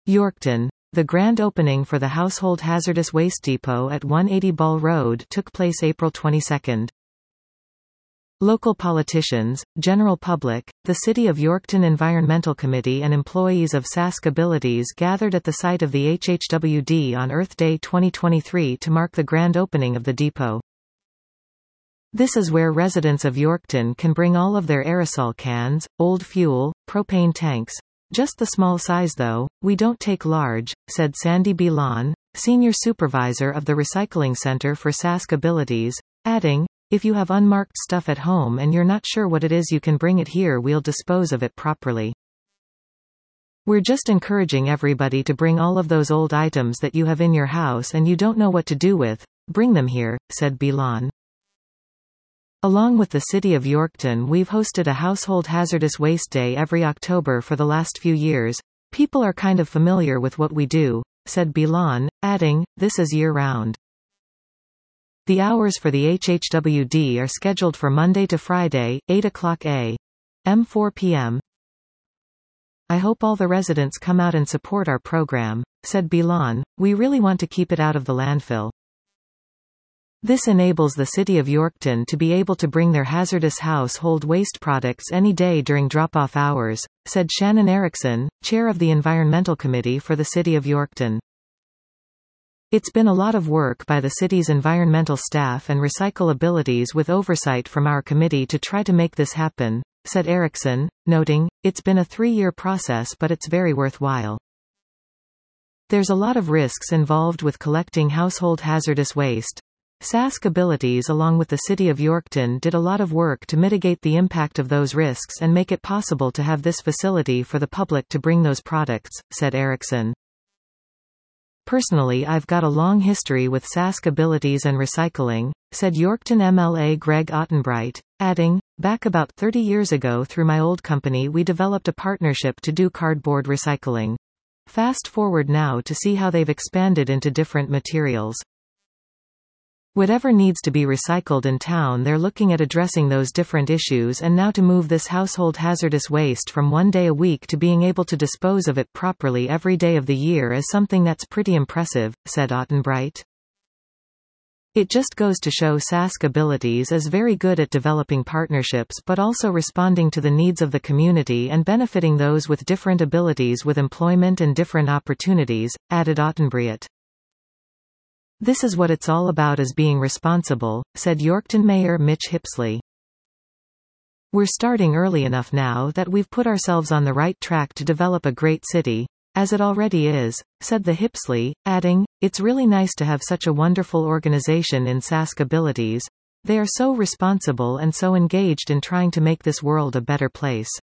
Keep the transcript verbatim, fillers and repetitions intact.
Yorkton. The grand opening for the Household Hazardous Waste Depot at one eighty Ball Road took place April twenty-second. Local politicians, general public, the City of Yorkton Environmental Committee and employees of Saskabilities gathered at the site of the H H W D on Earth Day twenty twenty-three to mark the grand opening of the depot. This is where residents of Yorkton can bring all of their aerosol cans, old fuel, propane tanks. Just the small size though, we don't take large, said Sandy Bilan, senior supervisor of the Recycling Center for Saskabilities, adding, if you have unmarked stuff at home and you're not sure what it is, you can bring it here, we'll dispose of it properly. We're just encouraging everybody to bring all of those old items that you have in your house and you don't know what to do with, bring them here, said Bilan. Along with the City of Yorkton, we've hosted a Household Hazardous Waste Day every October for the last few years. People are kind of familiar with what we do, said Bilan, adding, this is year-round. The hours for the H H W D are scheduled for Monday to Friday, eight o'clock a m four p m I hope all the residents come out and support our program, said Bilan. We really want to keep it out of the landfill. This enables the City of Yorkton to be able to bring their hazardous household waste products any day during drop-off hours, said Shannon Erickson, chair of the Environmental Committee for the City of Yorkton. It's been a lot of work by the city's environmental staff and Recyclabilities with oversight from our committee to try to make this happen, said Erickson, noting, it's been a three-year process but it's very worthwhile. There's a lot of risks involved with collecting household hazardous waste. Saskabilities along with the City of Yorkton did a lot of work to mitigate the impact of those risks and make it possible to have this facility for the public to bring those products, said Erickson. Personally, I've got a long history with Saskabilities and recycling, said Yorkton M L A Greg Ottenbreit, adding, back about thirty years ago through my old company we developed a partnership to do cardboard recycling. Fast forward now to see how they've expanded into different materials. Whatever needs to be recycled in town, they're looking at addressing those different issues, and now to move this household hazardous waste from one day a week to being able to dispose of it properly every day of the year is something that's pretty impressive, said Ottenbreit. It just goes to show Saskabilities is very good at developing partnerships but also responding to the needs of the community and benefiting those with different abilities with employment and different opportunities, added Ottenbreit. This is what it's all about, as being responsible, said Yorkton Mayor Mitch Hipsley. We're starting early enough now that we've put ourselves on the right track to develop a great city, as it already is, said the Hipsley, adding, it's really nice to have such a wonderful organization in Saskabilities. They are so responsible and so engaged in trying to make this world a better place.